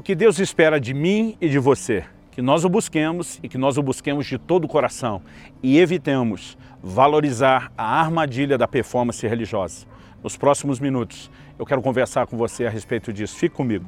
que Deus espera de mim e de você, que nós o busquemos e que nós o busquemos de todo o coração e evitemos valorizar a armadilha da performance religiosa. Nos próximos minutos eu quero conversar com você a respeito disso. Fique comigo.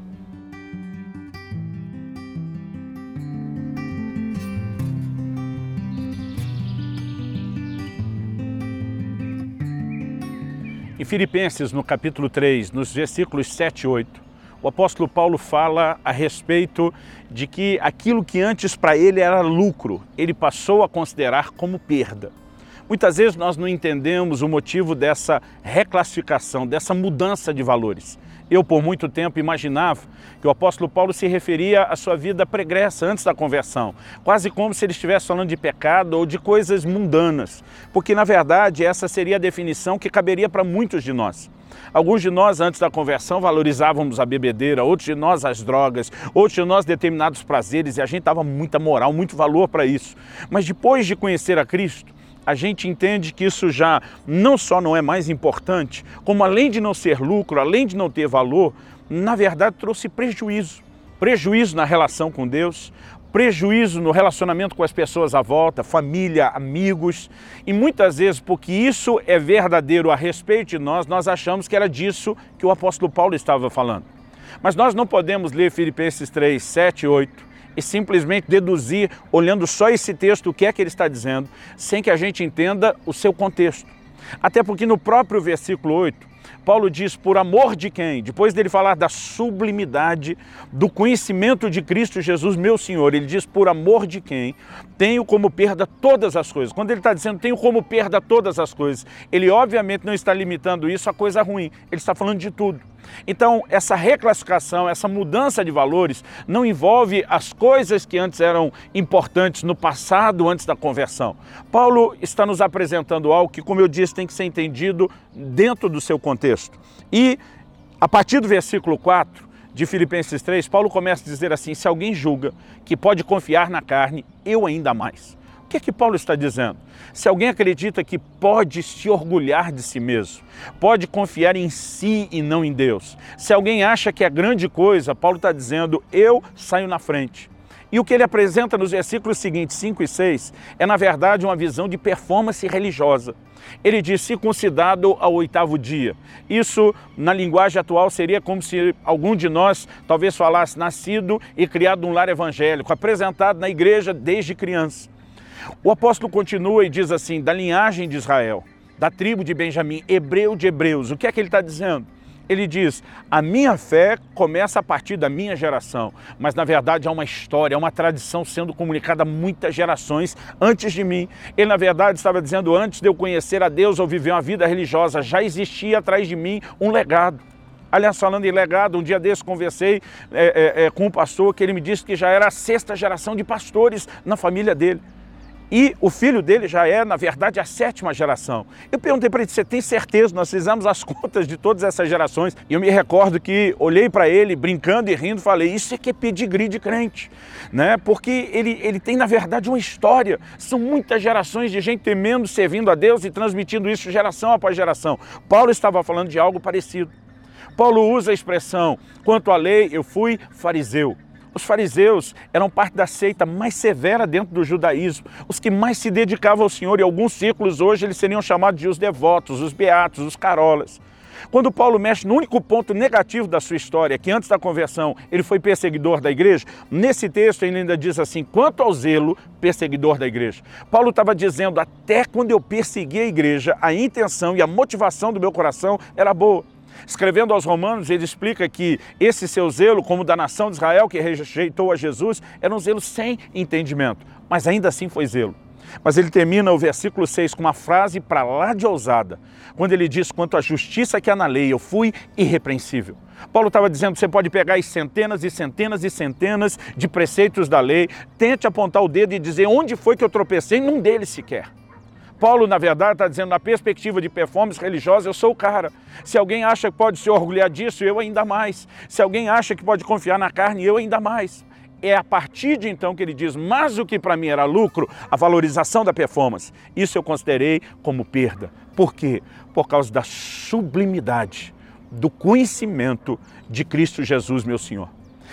Em Filipenses, no capítulo 3, nos versículos 7 e 8, o apóstolo Paulo fala a respeito de que aquilo que antes para ele era lucro, ele passou a considerar como perda. Muitas vezes nós não entendemos o motivo dessa reclassificação, dessa mudança de valores. Eu, por muito tempo, imaginava que o apóstolo Paulo se referia à sua vida pregressa, antes da conversão, quase como se ele estivesse falando de pecado ou de coisas mundanas, porque, na verdade, essa seria a definição que caberia para muitos de nós. Alguns de nós, antes da conversão, valorizavam a bebedeira, outros de nós as drogas, outros de nós determinados prazeres, e a gente dava muita moral, muito valor para isso. Mas depois de conhecer a Cristo, a gente entende que isso já não só não é mais importante, como além de não ser lucro, além de não ter valor, na verdade trouxe prejuízo. Prejuízo na relação com Deus, prejuízo no relacionamento com as pessoas à volta, família, amigos. E muitas vezes, porque isso é verdadeiro a respeito de nós, nós achamos que era disso que o apóstolo Paulo estava falando. Mas nós não podemos ler Filipenses 3, 7 e 8, e simplesmente deduzir, olhando só esse texto, o que é que ele está dizendo, sem que a gente entenda o seu contexto. Até porque no próprio versículo 8, Paulo diz, por amor de quem? Depois dele falar da sublimidade do conhecimento de Cristo Jesus, meu Senhor, ele diz, por amor de quem? Tenho como perda todas as coisas. Quando ele está dizendo, tenho como perda todas as coisas, ele obviamente não está limitando isso a coisa ruim, ele está falando de tudo. Então, essa reclassificação, essa mudança de valores não envolve as coisas que antes eram importantes no passado, antes da conversão. Paulo está nos apresentando algo que, como eu disse, tem que ser entendido dentro do seu contexto. E, a partir do versículo 4 de Filipenses 3, Paulo começa a dizer assim, se alguém julga que pode confiar na carne, eu ainda mais. O que é que Paulo está dizendo? Se alguém acredita que pode se orgulhar de si mesmo, pode confiar em si e não em Deus, se alguém acha que é grande coisa, Paulo está dizendo, eu saio na frente. E o que ele apresenta nos versículos seguintes, 5 e 6, é na verdade uma visão de performance religiosa. Ele diz, circuncidado ao 8º dia. Isso, na linguagem atual, seria como se algum de nós talvez falasse nascido e criado num lar evangélico, apresentado na igreja desde criança. O apóstolo continua e diz assim, da linhagem de Israel, da tribo de Benjamim, hebreu de hebreus. O que é que ele está dizendo? Ele diz, a minha fé começa a partir da minha geração, mas na verdade há uma história, há uma tradição sendo comunicada a muitas gerações antes de mim. Ele na verdade estava dizendo, antes de eu conhecer a Deus ou viver uma vida religiosa, já existia atrás de mim um legado. Aliás, falando em legado, um dia desse conversei com um pastor que ele me disse que já era a 6ª geração de pastores na família dele. E o filho dele já é, na verdade, a 7ª geração. Eu perguntei para ele, você tem certeza? Nós fizemos as contas de todas essas gerações. E eu me recordo que olhei para ele, brincando e rindo, falei, isso é que é pedigree de crente. Né? Porque ele tem, na verdade, uma história. São muitas gerações de gente temendo, servindo a Deus e transmitindo isso geração após geração. Paulo estava falando de algo parecido. Paulo usa a expressão, quanto à lei, eu fui fariseu. Os fariseus eram parte da seita mais severa dentro do judaísmo, os que mais se dedicavam ao Senhor, e alguns círculos hoje eles seriam chamados de os devotos, os beatos, os carolas. Quando Paulo mexe no único ponto negativo da sua história, que antes da conversão ele foi perseguidor da igreja, nesse texto ele ainda diz assim, quanto ao zelo, perseguidor da igreja. Paulo estava dizendo, até quando eu persegui a igreja, a intenção e a motivação do meu coração era boa. Escrevendo aos Romanos, ele explica que esse seu zelo, como da nação de Israel que rejeitou a Jesus, era um zelo sem entendimento, mas ainda assim foi zelo. Mas ele termina o versículo 6 com uma frase para lá de ousada, quando ele diz, quanto à justiça que há na lei, eu fui irrepreensível. Paulo estava dizendo, você pode pegar as centenas e centenas e centenas de preceitos da lei, tente apontar o dedo e dizer onde foi que eu tropecei, num deles sequer. Paulo, na verdade, está dizendo, na perspectiva de performance religiosa, eu sou o cara. Se alguém acha que pode se orgulhar disso, eu ainda mais. Se alguém acha que pode confiar na carne, eu ainda mais. É a partir de então que ele diz, mas o que para mim era lucro, a valorização da performance, isso eu considerei como perda. Por quê? Por causa da sublimidade do conhecimento de Cristo Jesus, meu Senhor.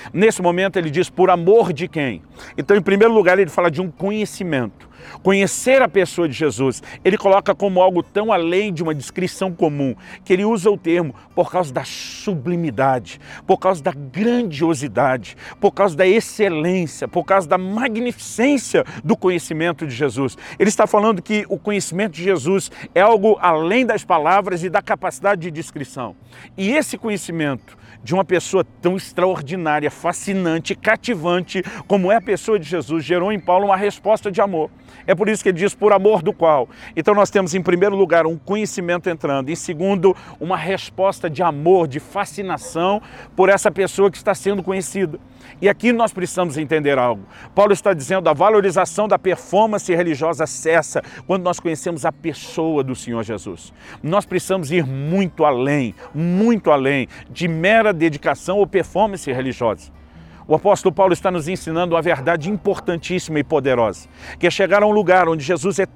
Nesse momento ele diz, por amor de quem? Então, em primeiro lugar, ele fala de um conhecimento. Conhecer a pessoa de Jesus, ele coloca como algo tão além de uma descrição comum, que ele usa o termo por causa da sublimidade, por causa da grandiosidade, por causa da excelência, por causa da magnificência do conhecimento de Jesus. Ele está falando que o conhecimento de Jesus é algo além das palavras e da capacidade de descrição. E esse conhecimento de uma pessoa tão extraordinária, fascinante, cativante como é a pessoa de Jesus, gerou em Paulo uma resposta de amor. É por isso que ele diz, por amor do qual. Então nós temos em primeiro lugar um conhecimento entrando, em segundo, uma resposta de amor, de fascinação por essa pessoa que está sendo conhecida. E aqui nós precisamos entender algo. Paulo está dizendo, a valorização da performance religiosa cessa quando nós conhecemos a pessoa do Senhor Jesus. Nós precisamos ir muito além de mera dedicação ou performance religiosa. O apóstolo Paulo está nos ensinando uma verdade importantíssima e poderosa, que é chegar a um lugar onde Jesus é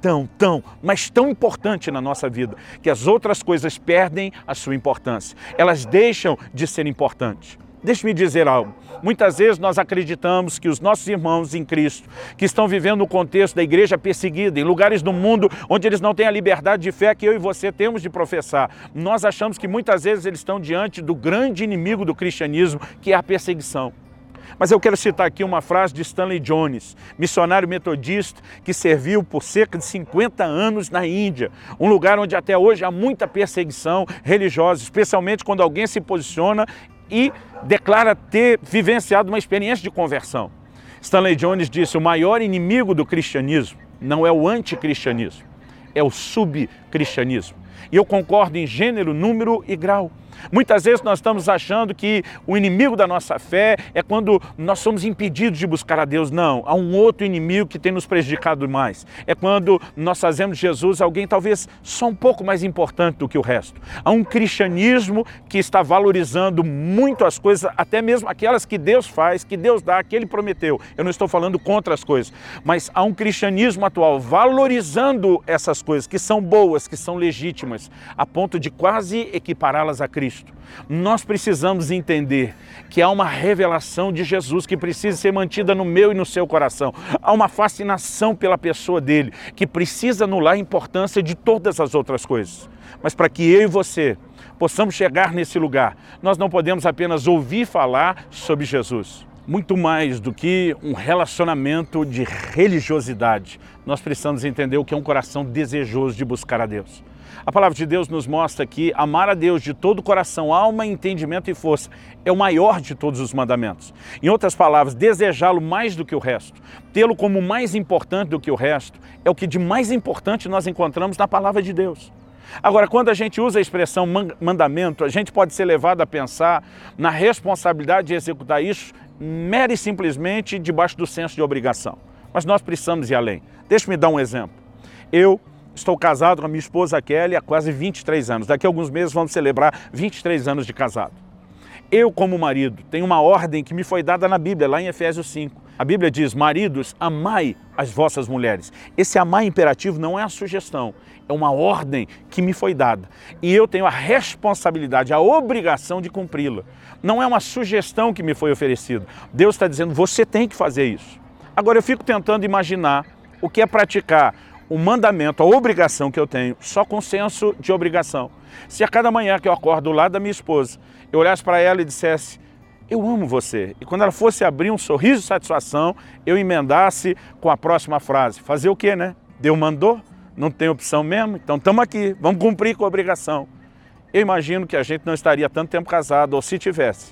mas tão importante na nossa vida, que as outras coisas perdem a sua importância. Elas deixam de ser importantes. Deixe-me dizer algo. Muitas vezes nós acreditamos que os nossos irmãos em Cristo, que estão vivendo no contexto da igreja perseguida, em lugares do mundo onde eles não têm a liberdade de fé que eu e você temos de professar, nós achamos que muitas vezes eles estão diante do grande inimigo do cristianismo, que é a perseguição. Mas eu quero citar aqui uma frase de Stanley Jones, missionário metodista que serviu por cerca de 50 anos na Índia, um lugar onde até hoje há muita perseguição religiosa, especialmente quando alguém se posiciona e declara ter vivenciado uma experiência de conversão. Stanley Jones disse, o maior inimigo do cristianismo não é o anticristianismo, é o subcristianismo. E eu concordo em gênero, número e grau. Muitas vezes nós estamos achando que o inimigo da nossa fé é quando nós somos impedidos de buscar a Deus. Não, há um outro inimigo que tem nos prejudicado mais. É quando nós fazemos de Jesus alguém talvez só um pouco mais importante do que o resto. Há um cristianismo que está valorizando muito as coisas, até mesmo aquelas que Deus faz, que Deus dá, que Ele prometeu. Eu não estou falando contra as coisas, mas há um cristianismo atual valorizando essas coisas que são boas, que são legítimas, a ponto de quase equipará-las a Cristo. Nós precisamos entender que há uma revelação de Jesus que precisa ser mantida no meu e no seu coração. Há uma fascinação pela pessoa dele que precisa anular a importância de todas as outras coisas. Mas para que eu e você possamos chegar nesse lugar, nós não podemos apenas ouvir falar sobre Jesus. Muito mais do que um relacionamento de religiosidade, nós precisamos entender o que é um coração desejoso de buscar a Deus. A palavra de Deus nos mostra que amar a Deus de todo o coração, alma, entendimento e força é o maior de todos os mandamentos. Em outras palavras, desejá-lo mais do que o resto, tê-lo como mais importante do que o resto, é o que de mais importante nós encontramos na palavra de Deus. Agora, quando a gente usa a expressão mandamento, a gente pode ser levado a pensar na responsabilidade de executar isso mera e simplesmente debaixo do senso de obrigação. Mas nós precisamos ir além. Deixa-me dar um exemplo. Eu estou casado com a minha esposa Kelly há quase 23 anos. Daqui a alguns meses vamos celebrar 23 anos de casado. Eu, como marido, tenho uma ordem que me foi dada na Bíblia, lá em Efésios 5. A Bíblia diz, maridos, amai as vossas mulheres. Esse amar imperativo não é a sugestão, é uma ordem que me foi dada. E eu tenho a responsabilidade, a obrigação de cumpri-la. Não é uma sugestão que me foi oferecida. Deus está dizendo, você tem que fazer isso. Agora eu fico tentando imaginar o que é praticar o mandamento, a obrigação que eu tenho, só com senso de obrigação. Se a cada manhã que eu acordo do lado da minha esposa, eu olhasse para ela e dissesse, eu amo você. E quando ela fosse abrir um sorriso de satisfação, eu emendasse com a próxima frase. Fazer o quê, né? Deus mandou? Não tem opção mesmo? Então estamos aqui, vamos cumprir com a obrigação. Eu imagino que a gente não estaria tanto tempo casado, ou se tivesse,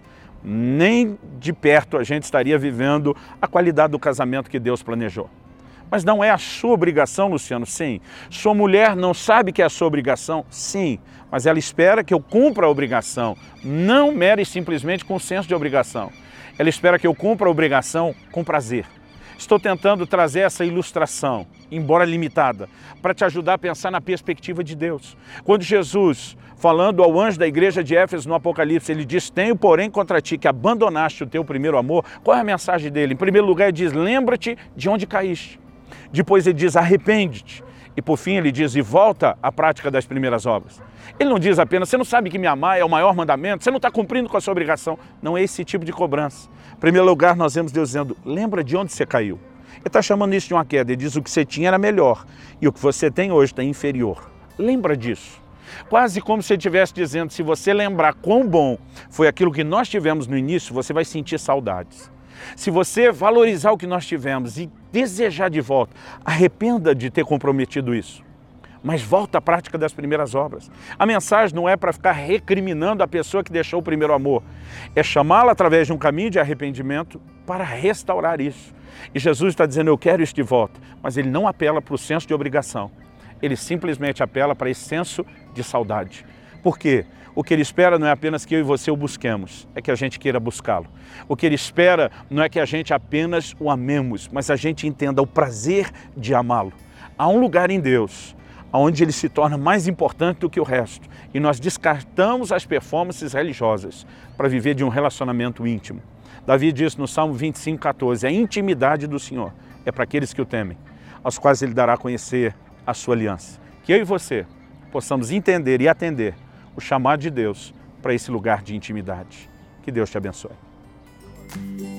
nem de perto a gente estaria vivendo a qualidade do casamento que Deus planejou. Mas não é a sua obrigação, Luciano? Sim. Sua mulher não sabe que é a sua obrigação? Sim. Mas ela espera que eu cumpra a obrigação, não mera e simplesmente com senso de obrigação. Ela espera que eu cumpra a obrigação com prazer. Estou tentando trazer essa ilustração, embora limitada, para te ajudar a pensar na perspectiva de Deus. Quando Jesus, falando ao anjo da igreja de Éfeso no Apocalipse, ele diz, tenho porém contra ti que abandonaste o teu primeiro amor. Qual é a mensagem dele? Em primeiro lugar ele diz, lembra-te de onde caíste. Depois ele diz, arrepende-te. E por fim ele diz, e volta à prática das primeiras obras. Ele não diz apenas, você não sabe que me amar é o maior mandamento, você não está cumprindo com a sua obrigação. Não é esse tipo de cobrança. Em primeiro lugar, nós vemos Deus dizendo, lembra de onde você caiu. Ele está chamando isso de uma queda, ele diz o que você tinha era melhor e o que você tem hoje está inferior. Lembra disso. Quase como se ele estivesse dizendo, se você lembrar quão bom foi aquilo que nós tivemos no início, você vai sentir saudades. Se você valorizar o que nós tivemos e desejar de volta, arrependa de ter comprometido isso. Mas volta à prática das primeiras obras. A mensagem não é para ficar recriminando a pessoa que deixou o primeiro amor. É chamá-la através de um caminho de arrependimento para restaurar isso. E Jesus está dizendo, eu quero isso de volta. Mas ele não apela para o senso de obrigação. Ele simplesmente apela para esse senso de saudade. Por quê? O que ele espera não é apenas que eu e você o busquemos, é que a gente queira buscá-lo. O que ele espera não é que a gente apenas o amemos, mas a gente entenda o prazer de amá-lo. Há um lugar em Deus onde ele se torna mais importante do que o resto. E nós descartamos as performances religiosas para viver de um relacionamento íntimo. Davi diz no Salmo 25:14, a intimidade do Senhor é para aqueles que o temem, aos quais ele dará a conhecer a sua aliança. Que eu e você possamos entender e atender o chamado de Deus para esse lugar de intimidade. Que Deus te abençoe.